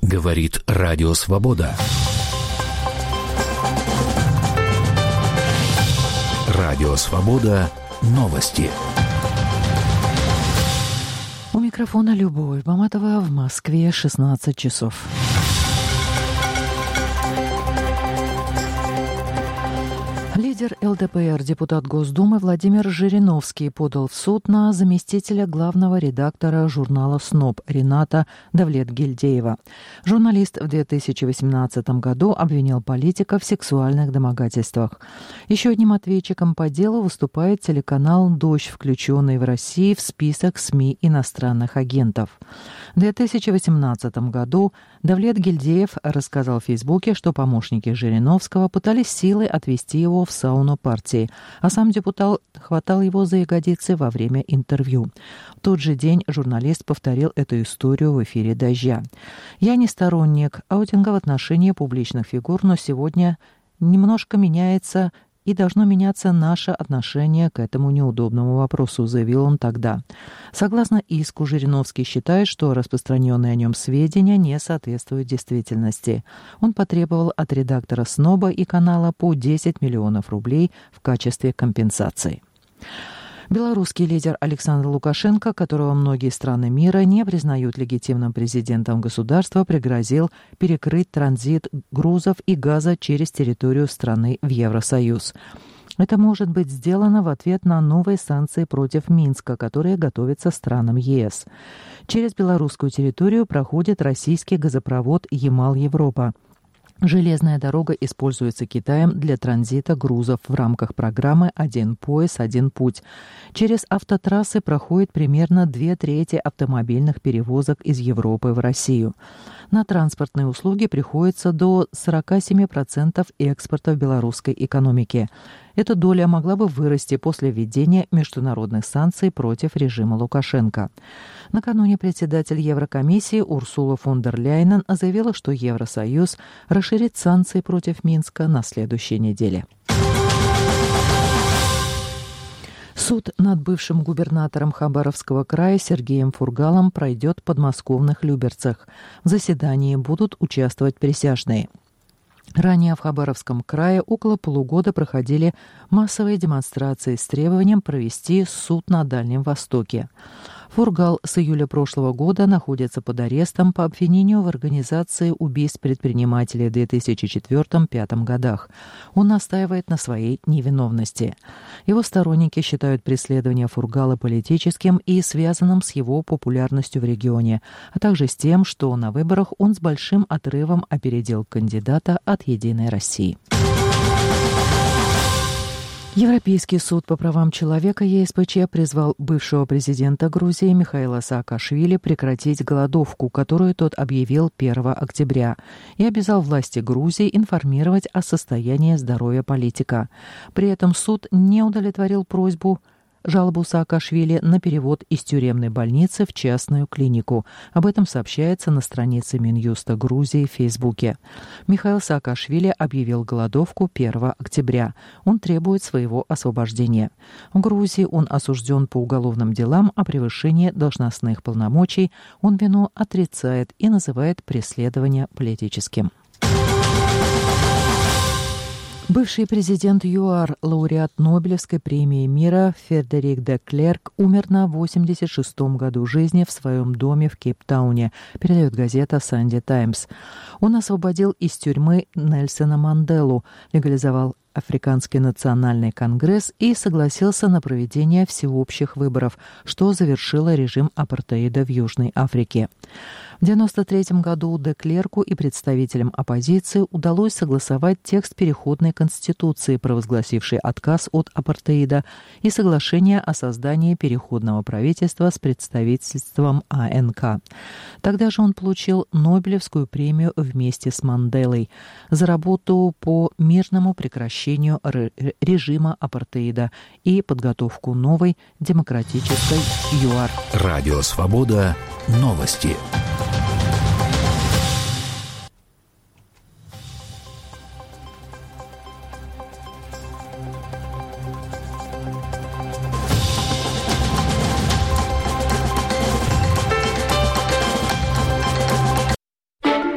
Говорит Радио Свобода. Радио Свобода. Новости. У микрофона Любовь Баматова, в Москве 16 часов. Лидер ЛДПР, депутат Госдумы Владимир Жириновский подал в суд на заместителя главного редактора журнала «СНОП» Рената Давлетгильдеева. Журналист в 2018 году обвинил политика в сексуальных домогательствах. Еще одним ответчиком по делу выступает телеканал «Дождь», включенный в России в список СМИ иностранных агентов. В 2018 году Давлетгильдеев рассказал в Фейсбуке, что помощники Жириновского пытались силой отвести его в сауну партии, а сам депутат хватал его за ягодицы во время интервью. В тот же день журналист повторил эту историю в эфире «Дождя». «Я не сторонник аутинга в отношении публичных фигур, но сегодня немножко меняется и должно меняться наше отношение к этому неудобному вопросу», заявил он тогда. Согласно иску, Жириновский считает, что распространенные о нем сведения не соответствуют действительности. Он потребовал от редактора «СНОБа» и канала по 10 миллионов рублей в качестве компенсации. Белорусский лидер Александр Лукашенко, которого многие страны мира не признают легитимным президентом государства, пригрозил перекрыть транзит грузов и газа через территорию страны в Евросоюз. Это может быть сделано в ответ на новые санкции против Минска, которые готовятся странам ЕС. Через белорусскую территорию проходит российский газопровод «Ямал-Европа». Железная дорога используется Китаем для транзита грузов в рамках программы «Один пояс, один путь». Через автотрассы проходит примерно 2/3 автомобильных перевозок из Европы в Россию. На транспортные услуги приходится до 47% экспорта в белорусской экономике. Эта доля могла бы вырасти после введения международных санкций против режима Лукашенко. Накануне председатель Еврокомиссии Урсула фон дер Ляйен заявила, что Евросоюз расширит санкции против Минска на следующей неделе. Суд над бывшим губернатором Хабаровского края Сергеем Фургалом пройдет в подмосковных Люберцах. В заседании будут участвовать присяжные. Ранее в Хабаровском крае около полугода проходили массовые демонстрации с требованием провести суд на Дальнем Востоке. Фургал с июля прошлого года находится под арестом по обвинению в организации убийств предпринимателей в 2004-2005 годах. Он настаивает на своей невиновности. Его сторонники считают преследование Фургала политическим и связанным с его популярностью в регионе, а также с тем, что на выборах он с большим отрывом опередил кандидата от «Единой России». Европейский суд по правам человека ЕСПЧ призвал бывшего президента Грузии Михаила Саакашвили прекратить голодовку, которую тот объявил 1 октября, и обязал власти Грузии информировать о состоянии здоровья политика. При этом суд не удовлетворил жалобу Саакашвили на перевод из тюремной больницы в частную клинику. Об этом сообщается на странице Минюста Грузии в Фейсбуке. Михаил Саакашвили объявил голодовку 1 октября. Он требует своего освобождения. В Грузии он осужден по уголовным делам о превышении должностных полномочий. Он вину отрицает и называет преследование политическим. Бывший президент ЮАР, лауреат Нобелевской премии мира Фредерик де Клерк умер на 86-м году жизни в своем доме в Кейптауне, передает газета «Санди Таймс». Он освободил из тюрьмы Нельсона Манделу, легализовал Африканский национальный конгресс и согласился на проведение всеобщих выборов, что завершило режим апартеида в Южной Африке. В 1993 году де Клерку и представителям оппозиции удалось согласовать текст переходной конституции, провозгласившей отказ от апартеида, и соглашение о создании переходного правительства с представительством АНК. Тогда же он получил Нобелевскую премию вместе с Манделой за работу по мирному прекращению режима апартеида и подготовку новой демократической ЮАР. Радио Свобода. Новости.